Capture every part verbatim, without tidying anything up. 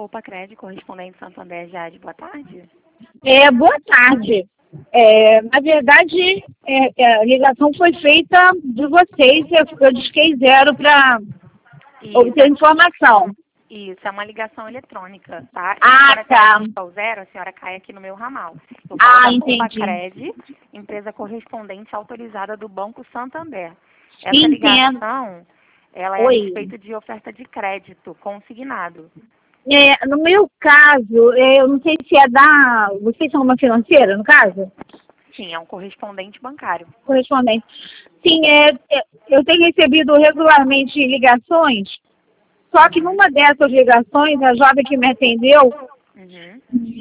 Opa Cred, correspondente Santander Jade, boa tarde. É, boa tarde. É, na verdade, é, a ligação foi feita de vocês, eu, eu disquei zero para obter informação. Isso, é uma ligação eletrônica, tá? E Ah, a tá. senhora o zero, a senhora cai aqui no meu ramal. Eu falo Ah, da entendi. Opa Cred, empresa correspondente autorizada do Banco Santander. Essa Entendo. ligação, ela é a Oi. respeito de oferta de crédito consignado. É, no meu caso, é, eu não sei se é da... Vocês são uma financeira, no caso? Sim, é um correspondente bancário. Correspondente. Sim, é, é, eu tenho recebido regularmente ligações, só que numa dessas ligações, a jovem que me atendeu Uhum.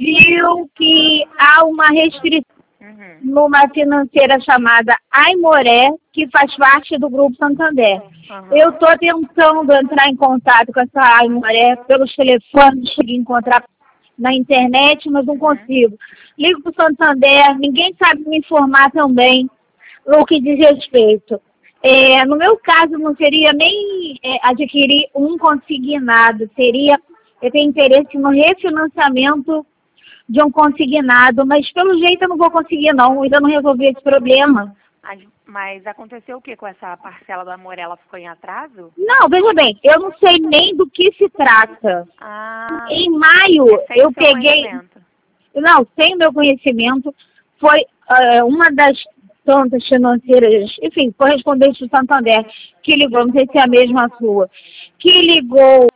viu que há uma restrição Uhum. numa financeira chamada Aimoré, que faz parte do Grupo Santander. Uhum. Eu estou tentando entrar em contato com essa Aimoré pelos telefones, consegui encontrar na internet, mas não consigo. Ligo para o Santander, ninguém sabe me informar também no que diz respeito. É, no meu caso, não seria nem é, adquirir um consignado, seria, eu tenho interesse no refinanciamento de um consignado, mas pelo jeito eu não vou conseguir não, ainda não resolvi esse problema. Mas, mas aconteceu o que com essa parcela da Amor? Ela ficou em atraso? Não, veja bem, eu não sei nem do que se trata. Ah, Em maio, é sem eu o seu peguei... conhecimento. Não, sem o meu conhecimento, foi uh, uma das tantas financeiras, enfim, correspondente do Santander, que ligou, não sei se é a mesma sua, que ligou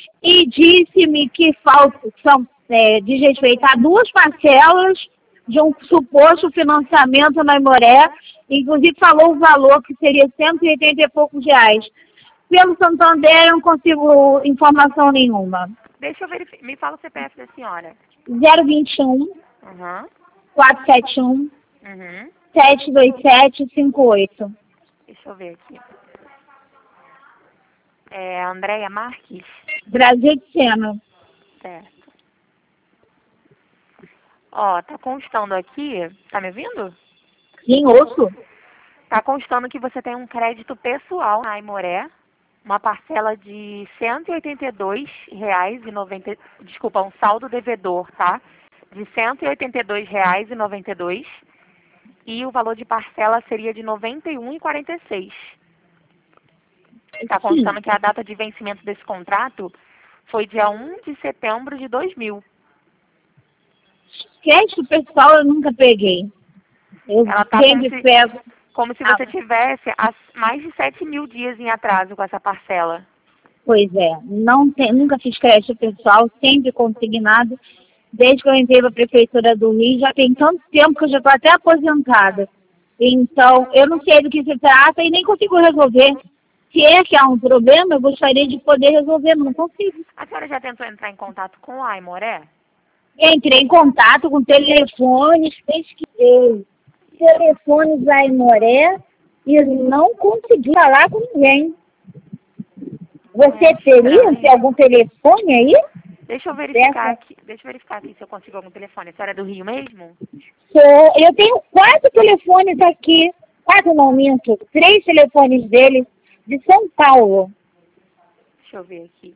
e disse-me que falta, são, é, diz respeito a duas parcelas de um suposto financiamento na Imoré, inclusive falou o valor que seria cento e oitenta e poucos reais. Pelo Santander eu não consigo informação nenhuma. Deixa eu verificar. Me fala o C P F da senhora. zero vinte e um, Uhum. quatrocentos e setenta e um, Uhum. sete dois sete cinco oito. Deixa eu ver aqui. É Andréia Marques? Brasil de Sena. Certo. Ó, tá constando aqui. Tá me ouvindo? Sim, ouço. Tá constando que você tem um crédito pessoal na Aimoré, uma parcela de cento e oitenta e dois reais e noventa, desculpa, um saldo devedor, tá? De cento e oitenta e dois reais e noventa e dois e o valor de parcela seria de noventa e um reais e quarenta e seis. Está constando que a data de vencimento desse contrato foi dia um de setembro de dois mil. Crédito pessoal eu nunca peguei. Eu Ela tá sempre como se, pego. como se Ah, você tivesse as- mais de sete mil dias em atraso com essa parcela. pois é, não tem, nunca fiz crédito pessoal, sempre consignado. Desde que eu entrei para a Prefeitura do Rio, já tem tanto tempo que eu já estou até aposentada. Então, eu não sei do que se trata e nem consigo resolver. Se é que há um problema, eu gostaria de poder resolver, mas não consigo. A senhora já tentou entrar em contato com a Aimoré? Entrei em contato com telefones, pesquisei telefones da Imoré e não consegui falar com ninguém. Você É teria estranho. tem algum telefone aí? Deixa eu verificar Dessa? aqui. Deixa eu verificar aqui se eu consigo algum telefone. A senhora é do Rio mesmo? Sou- Eu tenho quatro telefones aqui. Quatro não, minto. Três telefones deles de São Paulo. Deixa eu ver aqui.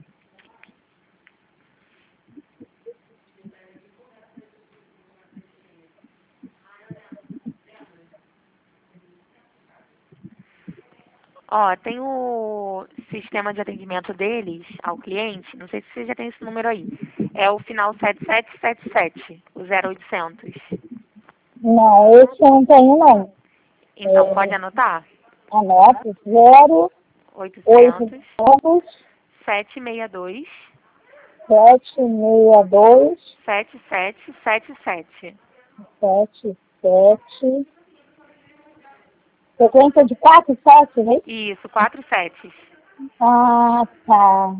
Ó, tem o sistema de atendimento deles ao cliente, não sei se você já tem esse número aí. É o final sete sete sete sete, o zero oitocentos. Não, esse eu não tenho não. Então, É, pode anotar? Anoto zero oitocentos, oitocentos sete seis dois, sete seis dois sete sete sete sete. sete sete. Sequência de quatro, sete, né? Isso, quatro setes. Ah, tá.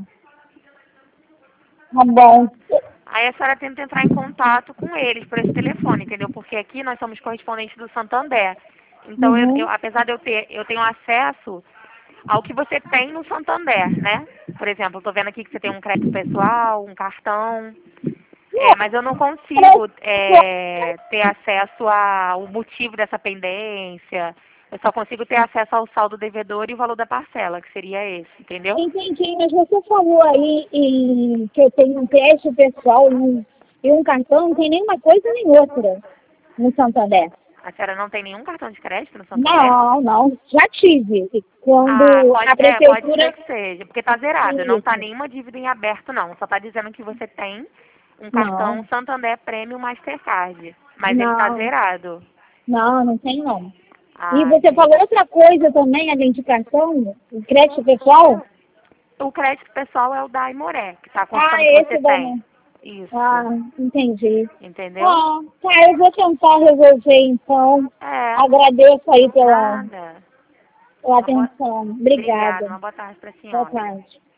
Tá bom. Aí a senhora tenta entrar em contato com eles por esse telefone, entendeu? Porque aqui nós somos correspondentes do Santander. Então, eu, eu- Uhum. apesar de eu ter, eu tenho acesso ao que você tem no Santander, né? Por exemplo, eu tô vendo aqui que você tem um crédito pessoal, um cartão, é, mas eu não consigo é, ter acesso ao motivo dessa pendência, Eu só consigo ter acesso ao saldo devedor e o valor da parcela, que seria esse, entendeu? Entendi, mas você falou aí em, que eu tenho um crédito pessoal e um, e um cartão, não tem nenhuma coisa nem outra no Santander. A senhora não tem nenhum cartão de crédito no Santander? Não, não, já tive. E quando Ah, pode, a é, pode prefeitura... ser que seja, porque tá zerado, não tá Isso. nenhuma dívida em aberto não, só tá dizendo que você tem um cartão Não, Santander Premium Mastercard, mas ele tá não, zerado. não, não tem não. E Ah, você entendi. falou outra coisa também, além de cartão, o crédito pessoal? O crédito pessoal é o da Aimoré, que tá Ah, constando que você esse tem. daí. Ah, Isso, entendi. entendeu? Ah, tá, eu vou tentar resolver então. É, Agradeço aí pela, nada. pela Uma boa... atenção. Obrigada, Obrigada. uma boa tarde pra Boa senhora. tarde.